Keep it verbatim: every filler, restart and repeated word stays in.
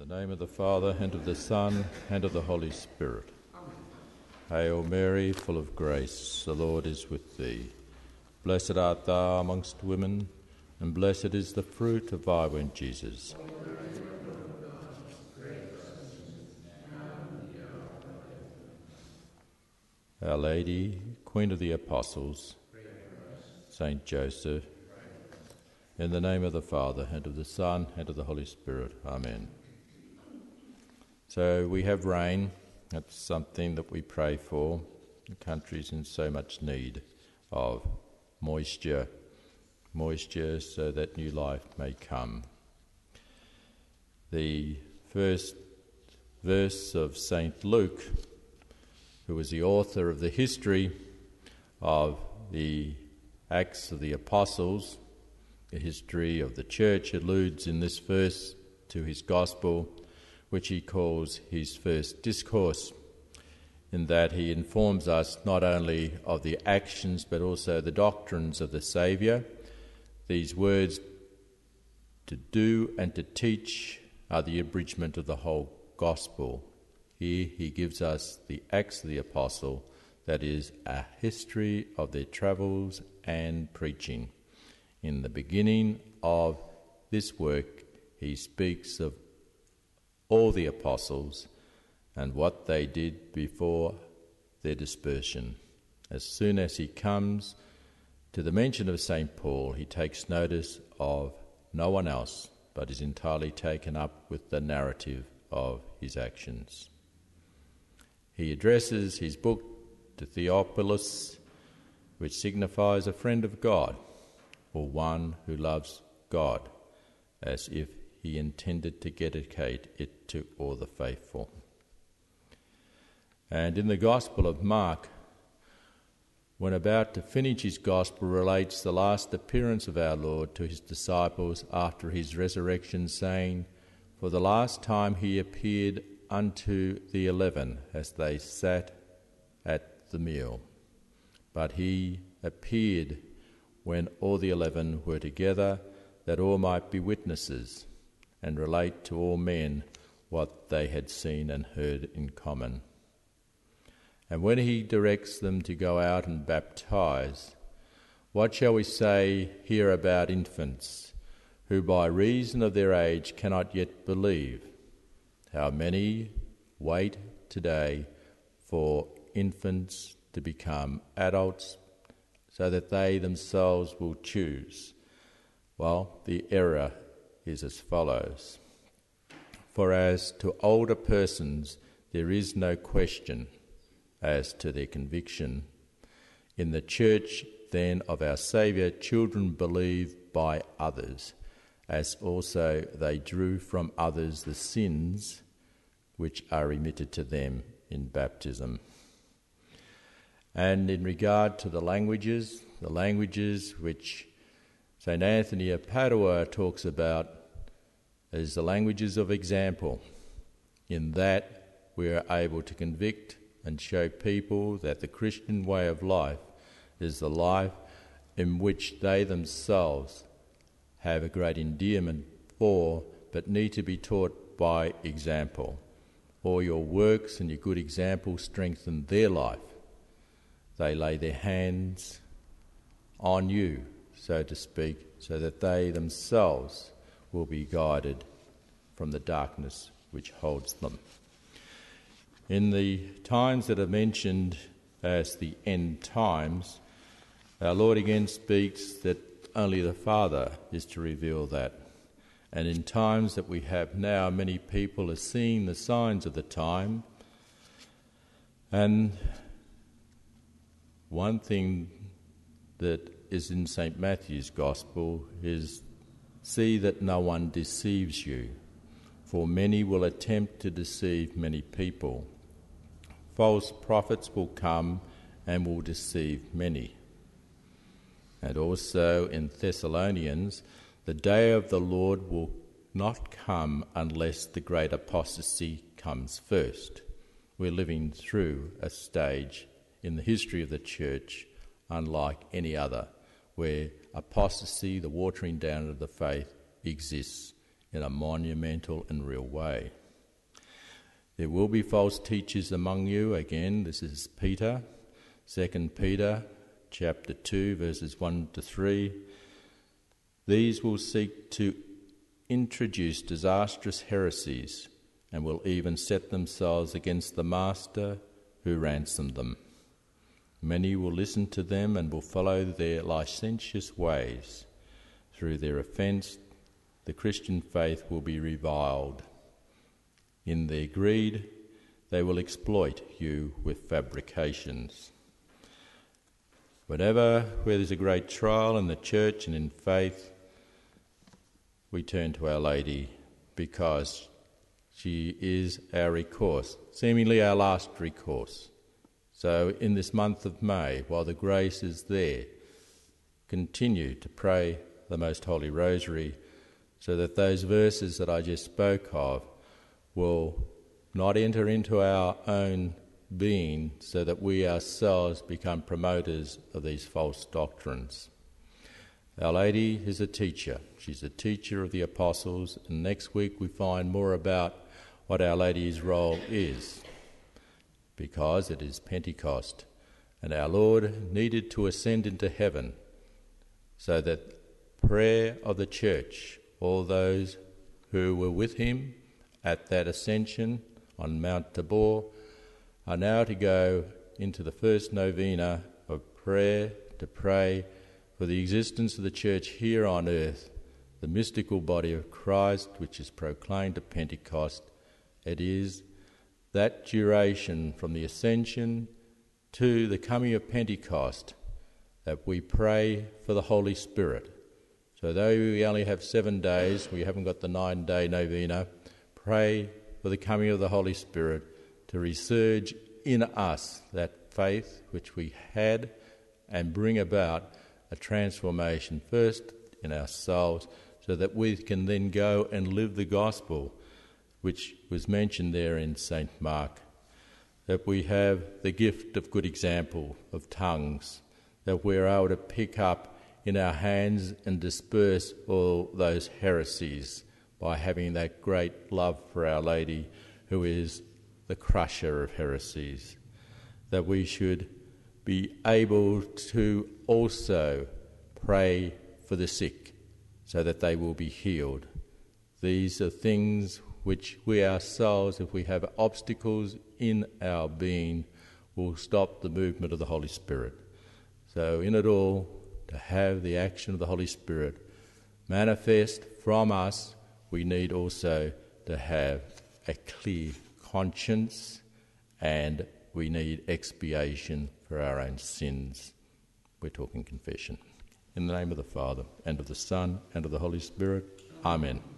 In the name of the Father, and of the Son, and of the Holy Spirit. Amen. Hail Mary, full of grace, the Lord is with thee. Blessed art thou amongst women, and blessed is the fruit of thy womb, Jesus. Our Lady, Queen of the Apostles, Saint Joseph, in the name of the Father, and of the Son, and of the Holy Spirit. Amen. So we have rain. That's something that we pray for. The country's in so much need of moisture, moisture so that new life may come. The first verse of Saint Luke, who was the author of the history of the Acts of the Apostles, the history of the church, alludes in this verse to his gospel, which he calls his first discourse, in that he informs us not only of the actions but also the doctrines of the Saviour. These words, to do and to teach, are the abridgment of the whole gospel. Here he gives us the Acts of the Apostle, that is, a history of their travels and preaching. In the beginning of this work, he speaks of all the apostles and what they did before their dispersion. As soon as he comes to the mention of Saint Paul, he takes notice of no one else, but is entirely taken up with the narrative of his actions. He addresses his book to Theophilus, which signifies a friend of God, or one who loves God, as if he intended to dedicate it to all the faithful. And in the Gospel of Mark, when about to finish his Gospel, relates the last appearance of our Lord to his disciples after his resurrection, saying, "For the last time he appeared unto the eleven as they sat at the meal. But he appeared when all the eleven were together, that all might be witnesses, and relate to all men what they had seen and heard in common. And when he directs them to go out and baptize, what shall we say here about infants, who by reason of their age cannot yet believe? How many wait today for infants to become adults, so that they themselves will choose? Well, the error is as follows. For as to older persons, there is no question as to their conviction. In the church, then, of our Saviour, children believe by others, as also they drew from others the sins which are remitted to them in baptism. And in regard to the languages, the languages which Saint Anthony of Padua talks about as the languages of example, in that we are able to convict and show people that the Christian way of life is the life in which they themselves have a great endearment for, but need to be taught by example. All your works and your good example strengthen their life. They lay their hands on you, so to speak, so that they themselves will be guided from the darkness which holds them. In the times that are mentioned as the end times, our Lord again speaks that only the Father is to reveal that. And in times that we have now, many people are seeing the signs of the time. And one thing that is in Saint Matthew's Gospel is, see that no one deceives you, for many will attempt to deceive many people. False prophets will come and will deceive many. And also in Thessalonians, the day of the Lord will not come unless the great apostasy comes first. We're living through a stage in the history of the church unlike any other, where apostasy, the watering down of the faith, exists in a monumental and real way. There will be false teachers among you. Again, this is Peter, Second Peter chapter two, verses one to three. These will seek to introduce disastrous heresies and will even set themselves against the Master who ransomed them. Many will listen to them and will follow their licentious ways. Through their offence, the Christian faith will be reviled. In their greed, they will exploit you with fabrications. Whenever where there's a great trial in the church and in faith, we turn to Our Lady because she is our recourse, seemingly our last recourse. So in this month of May, while the grace is there, continue to pray the Most Holy Rosary so that those verses that I just spoke of will not enter into our own being so that we ourselves become promoters of these false doctrines. Our Lady is a teacher. She's a teacher of the apostles, and next week we find more about what Our Lady's role is, because it is Pentecost, and our Lord needed to ascend into heaven so that prayer of the church, all those who were with him at that ascension on Mount Tabor, are now to go into the first novena of prayer to pray for the existence of the church here on earth, the mystical body of Christ which is proclaimed at Pentecost. It is that duration from the ascension to the coming of Pentecost that we pray for the Holy Spirit. So though we only have seven days, we haven't got the nine-day novena, pray for the coming of the Holy Spirit to resurge in us that faith which we had and bring about a transformation first in ourselves so that we can then go and live the gospel which was mentioned there in Saint Mark, that we have the gift of good example of tongues, that we're able to pick up in our hands and disperse all those heresies by having that great love for Our Lady, who is the crusher of heresies, that we should be able to also pray for the sick so that they will be healed. These are things which we ourselves, if we have obstacles in our being, will stop the movement of the Holy Spirit. So in it all, to have the action of the Holy Spirit manifest from us, we need also to have a clear conscience, and we need expiation for our own sins. We're talking confession. In the name of the Father, and of the Son, and of the Holy Spirit. Amen.